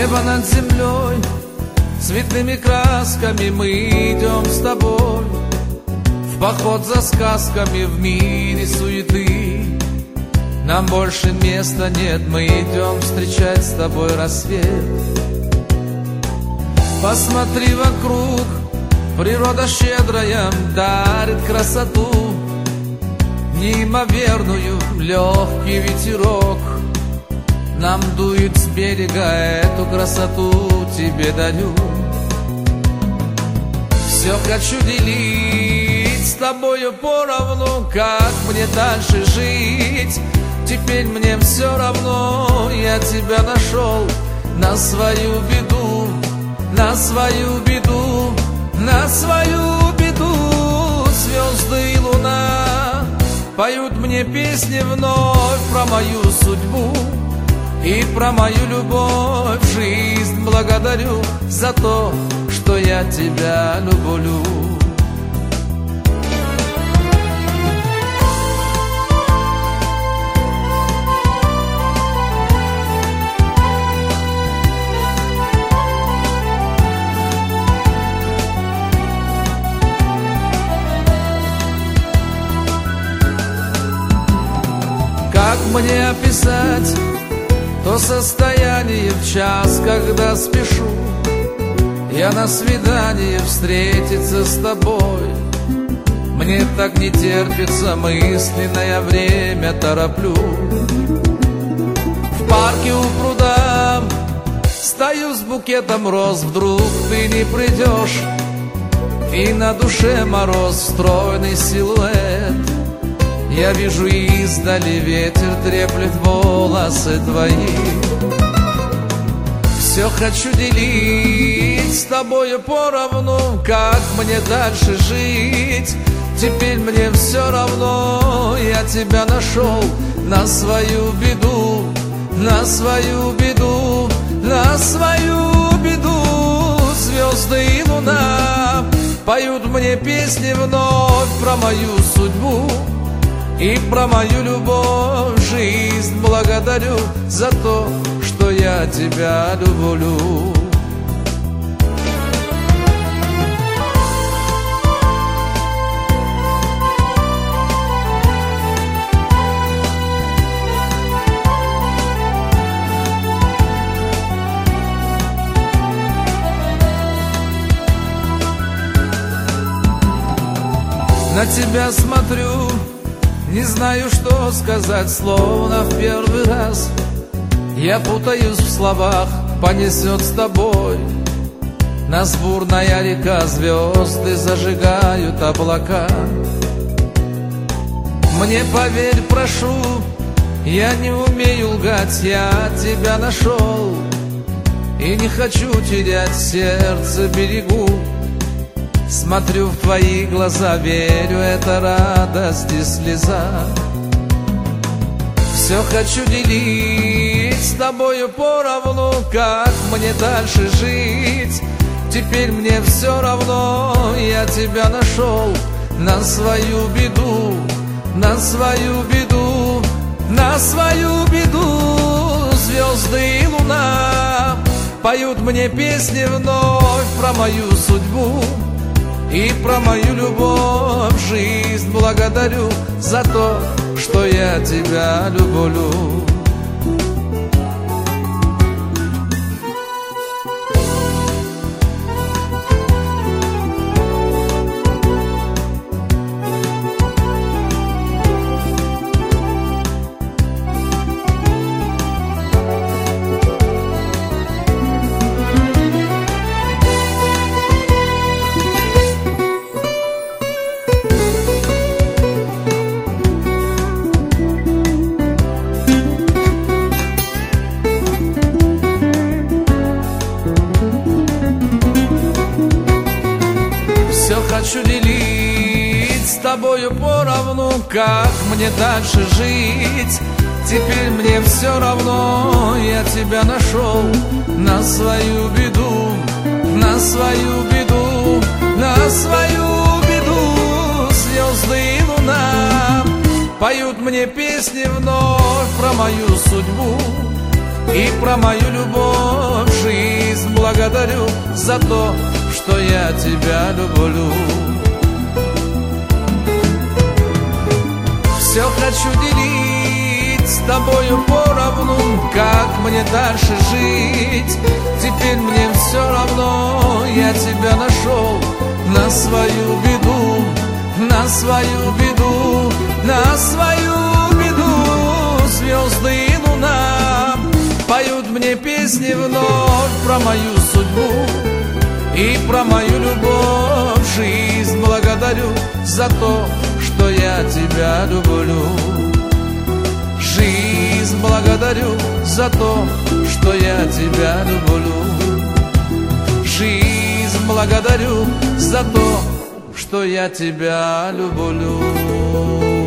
Небо над землей, цветными красками мы идем с тобой в поход за сказками в мире суеты. Нам больше места нет, мы идем встречать с тобой рассвет. Посмотри вокруг, природа щедрая дарит красоту, неимоверную, легкий ветерок нам дует с берега, эту красоту тебе дарю. Все хочу делить с тобою поровну, как мне дальше жить. Теперь мне все равно, я тебя нашел на свою беду, на свою беду, на свою беду. Звезды и луна поют мне песни вновь про мою судьбу и про мою любовь. Жизнь благодарю за то, что я тебя люблю. Как мне описать то состояние в час, когда спешу я на свидание встретиться с тобой? Мне так не терпится, мысленное время тороплю. В парке у пруда стою с букетом роз, вдруг ты не придешь, и на душе мороз, стройный силуэт. Я вижу издали, ветер треплет волосы твои. Все хочу делить с тобою поровну, как мне дальше жить. Теперь мне все равно, я тебя нашел на свою беду, на свою беду, на свою беду. Звезды и луна поют мне песни вновь про мою судьбу и про мою любовь. Жизнь благодарю за то, что я тебя люблю. На тебя смотрю, не знаю, что сказать, словно в первый раз. Я путаюсь в словах, понесет с тобой нас бурная река, звезды зажигают облака. Мне поверь, прошу, я не умею лгать, я тебя нашел и не хочу терять, сердце берегу. Смотрю в твои глаза, верю, это радость и слеза. Все хочу делить с тобою поровну, как мне дальше жить. Теперь мне все равно, я тебя нашел на свою беду, на свою беду, на свою беду. Звезды и луна поют мне песни вновь про мою судьбу и про мою любовь. Жизнь благодарю за то, что я тебя люблю. Хочу делить с тобою поровну, как мне дальше жить. Теперь мне все равно, я тебя нашел на свою беду, на свою беду, на свою беду. Звезды и луна поют мне песни вновь про мою судьбу и про мою любовь. Жизнь благодарю за то, что я тебя люблю. Все хочу делить с тобою поровну, как мне дальше жить. Теперь мне все равно, я тебя нашел на свою беду, на свою беду, на свою беду. Звезды и луна поют мне песни вновь про мою судьбу и про мою любовь. Жизнь благодарю за то, что я тебя люблю. Жизнь благодарю за то, что я тебя люблю. Жизнь благодарю за то, что я тебя люблю.